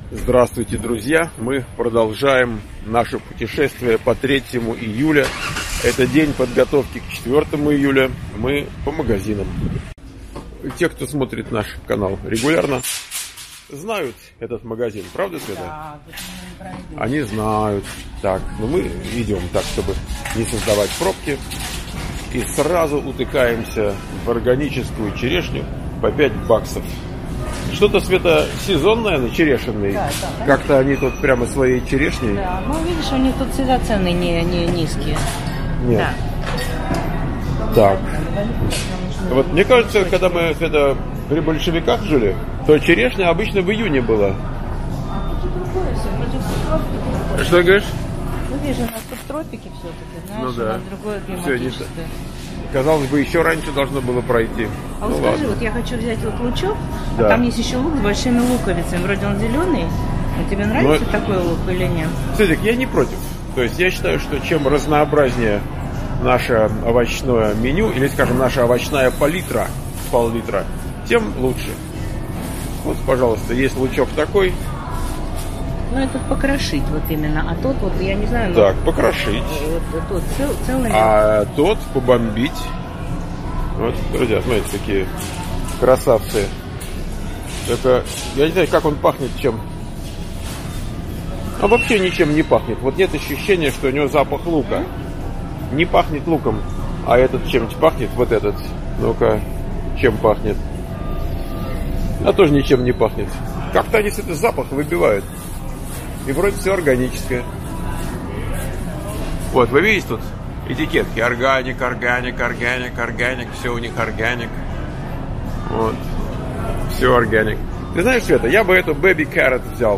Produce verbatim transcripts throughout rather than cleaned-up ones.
Здравствуйте, друзья! Мы продолжаем наше путешествие по третьему июля. Это день подготовки к четвёртому июля. Мы по магазинам. Те, кто смотрит наш канал регулярно, знают этот магазин, правда, Света? Да, они знают. Так, ну мы идем так, чтобы не создавать пробки. И сразу утыкаемся в органическую черешню по пять баксов. Что-то, Света, сезонное на черешенной. Да, да, как-то они тут прямо своей черешней. Да, ну видишь, у них тут всегда цены не, не низкие. Нет. Да. Так. Вот мне кажется, когда мы это, при большевиках жили, то черешня обычно в июне была. Что говоришь? Ну видишь, у нас тут тропики все-таки, знаешь, Ну да. у нас другое климатическое. Казалось бы, еще раньше должно было пройти. А вот ну, скажи, ладно. вот я хочу взять вот лучок, Да. а там есть еще лук с большими луковицами. Вроде он зеленый. Но тебе нравится Но... такой лук или нет? Цедик, я не против. То есть я считаю, что чем разнообразнее наше овощное меню, или, скажем, наша овощная палитра, пол-литра, тем лучше. Вот, пожалуйста, есть лучок такой. Ну, этот покрошить вот именно, а тот вот, я не знаю... Так, но... покрошить. Вот, тот цел, целый... А тот побомбить. Вот, друзья, смотрите, какие красавцы. Только, я не знаю, как он пахнет чем. А вообще ничем не пахнет. Вот нет ощущения, что у него запах лука. Не пахнет луком. А этот чем-то пахнет, вот этот. Ну-ка, чем пахнет? А тоже ничем не пахнет. Как-то они с этого запах выбивают. И вроде все органическое. Вот, вы видите тут этикетки. Органик, органик, органик, органик. Все у них органик. Вот. Все органик. Ты знаешь, Света, я бы эту Baby Carrot взял.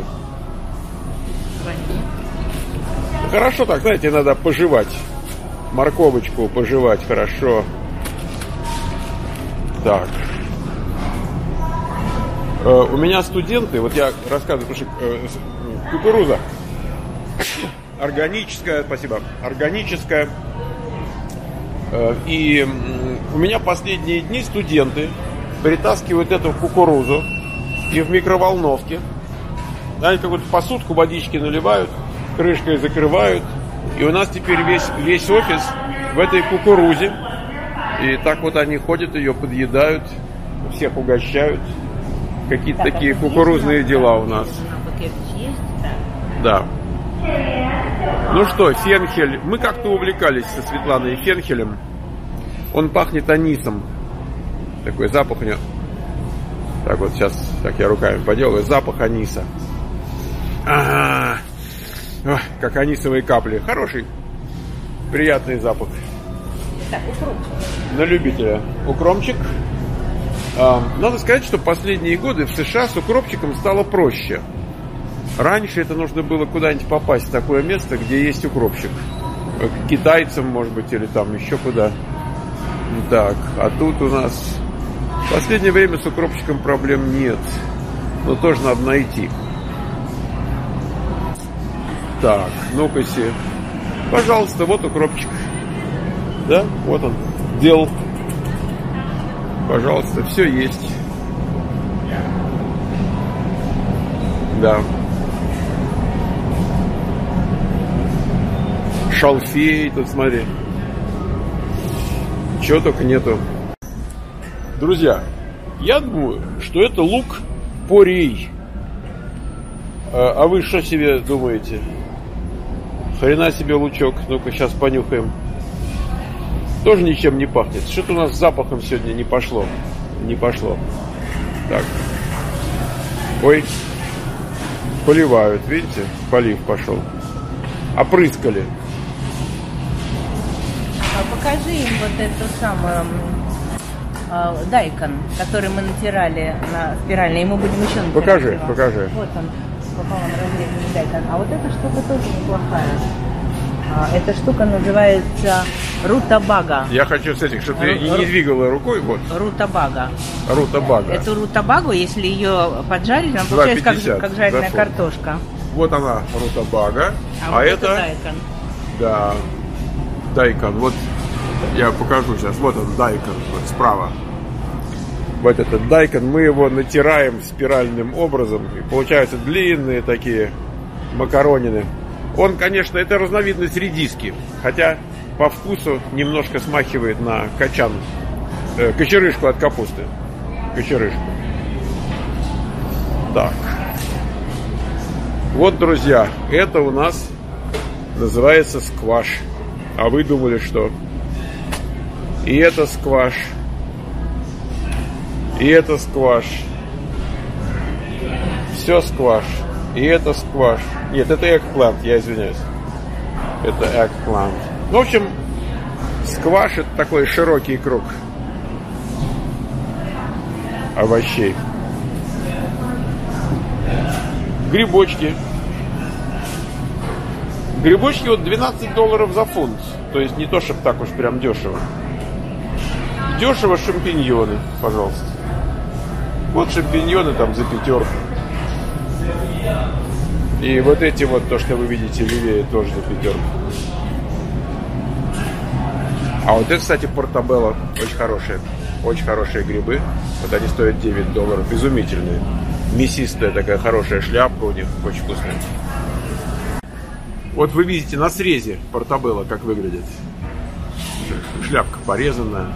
Хорошо так, знаете, надо пожевать. Морковочку пожевать хорошо. Так. Э, у меня студенты, вот я рассказываю, потому что э, кукуруза органическая, спасибо, органическая. Э, и э, у меня последние дни студенты притаскивают эту кукурузу и в микроволновке. Они какую-то посудку водички наливают, крышкой закрывают. И у нас теперь весь, весь офис в этой кукурузе. И так вот они ходят, ее подъедают, всех угощают. Какие-то так, такие кукурузные есть, дела у нас. Есть, да. да. Ну что, фенхель. Мы как-то увлекались со Светланой фенхелем. Он пахнет анисом. Такой запах у него. Так вот сейчас, так я руками поделаю. Запах аниса. Ага. Ох, как анисовые капли. Хороший, приятный запах. Так, укромчик. На любителя. Укромчик. А, надо сказать, что последние годы в США с укропчиком стало проще. Раньше это нужно было куда-нибудь попасть в такое место, где есть укропчик. К китайцам, может быть, или там еще куда. Так, а тут у нас в последнее время с укропчиком проблем нет. Но тоже надо найти. Так, ну-ка себе. Пожалуйста, вот укропчик. Да, вот он. Дел. Пожалуйста, все есть. Да. Шалфей, тут смотри. Чего только нету. Друзья, я думаю, что это лук порей. А, а вы что себе думаете? Хрена себе лучок. Ну-ка, сейчас понюхаем. Тоже ничем не пахнет. Что-то у нас с запахом сегодня не пошло. Не пошло. Так. Ой. Поливают, видите? Полив пошел. Опрыскали. А покажи им вот эту самую э, дайкон, который мы натирали на спиральной. И мы будем еще натирать. Покажи, его. покажи. Вот он. Пополам разрезанный дайкон. А вот эта штука тоже неплохая. А, эта штука называется рутабага. Я хочу с этих, чтобы ты не двигала рукой. Вот. Рутабага. Рутабага. Эту рутабагу, если ее поджарить, она получается как, как жареная картошка. Вот она, рутабага. А, а вот это... дайкон. Да. Дайкон. Вот я покажу сейчас. Вот он, дайкон. Вот справа. вот этот дайкон, мы его натираем спиральным образом, и получаются длинные такие макаронины. Он, конечно, это разновидность редиски, хотя по вкусу немножко смахивает на качан, э, кочерышку от капусты. Кочерышку. Так. Вот, друзья, это у нас называется скваш. А вы думали, что? И это скваш. И это скваш. Все скваш. И это скваш. Нет, это экплант, я извиняюсь. Это экплант. В общем, скваш — это такой широкий круг овощей. Грибочки. Грибочки вот двенадцать долларов за фунт. То есть не то, чтобы так уж прям дешево. Дешево шампиньоны, пожалуйста. Вот шампиньоны там за пятерку. И вот эти вот, то, что вы видите левее, тоже за пятерку. А вот это, кстати, портабелло. Очень хорошие. Очень хорошие грибы. Вот они стоят девять долларов. Изумительные. Мясистая такая хорошая шляпка у них. Очень вкусная. Вот вы видите на срезе портабелло, как выглядит. Шляпка порезанная.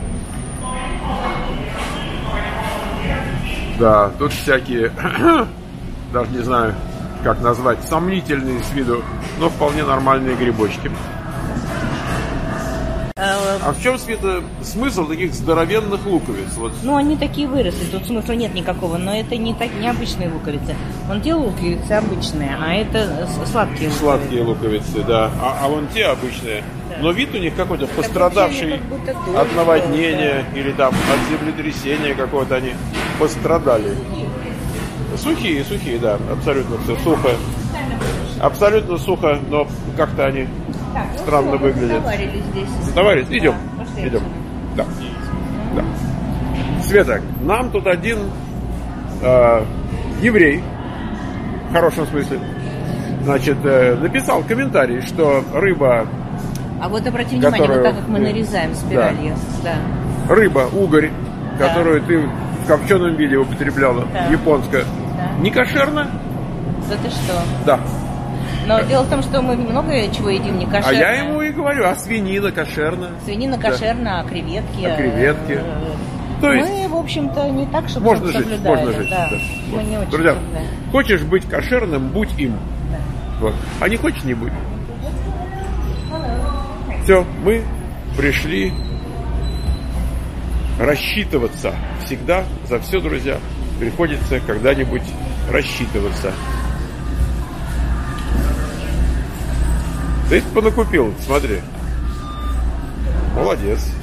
Да, тут всякие, даже не знаю, как назвать, сомнительные с виду, но вполне нормальные грибочки. А в чем, Света, смысл таких здоровенных луковиц? Вот. Ну, они такие выросли, тут смысла нет никакого, но это не, так, не обычные луковицы. Он делал луковицы обычные, а это сладкие луковицы. Сладкие луковицы, да. А, а вон те обычные. Да. Но вид у них какой-то пострадавший как от наводнения, да, или там от землетрясения какого-то они пострадали. Сухие, сухие, да, абсолютно все сухо. Абсолютно сухо, но как-то они так, ну странно все, выглядят. Здесь. Товарищ, идем, да, идем. Да. Да. Света, нам тут один э, еврей, в хорошем смысле, значит, э, написал комментарий, что рыба... А вот обрати внимание, которую, вот так как мы нарезаем спиралью. Да. Да. Рыба, угорь, да, которую ты в копченом виде употребляла, да, японская, да, не кошерна? Да ты что? Да. Но да, дело в том, что мы много чего едим не кошерно. А я ему и говорю, а свинина кошерна? Свинина кошерна, да, а креветки... А креветки... То мы, есть, в общем-то, не так, чтобы можно жить, можно жить. Да. Да. Мы вот. Не очень. Друзья, да, хочешь быть кошерным, будь им. Да. Вот. А не хочешь, не будь. Все, мы пришли рассчитываться. Всегда за все, друзья, приходится когда-нибудь рассчитываться. Ты понакупил, смотри. Молодец.